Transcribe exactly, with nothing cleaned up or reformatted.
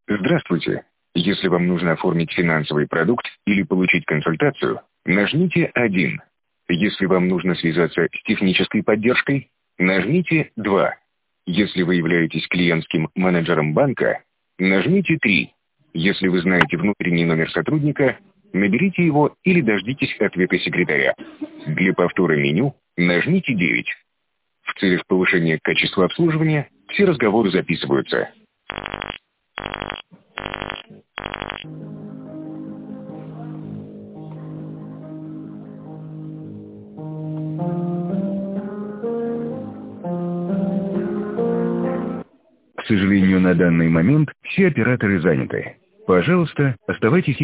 Здравствуйте. Если вам нужно оформить финансовый продукт или получить консультацию, нажмите один. Если вам нужно связаться с технической поддержкой, нажмите два. Если вы являетесь клиентским менеджером банка, нажмите три. Если вы знаете внутренний номер сотрудника, наберите его или дождитесь ответа секретаря. Для повтора меню нажмите девять. В целях повышения качества обслуживания все разговоры записываются. К сожалению, на данный момент все операторы заняты. Пожалуйста, оставайтесь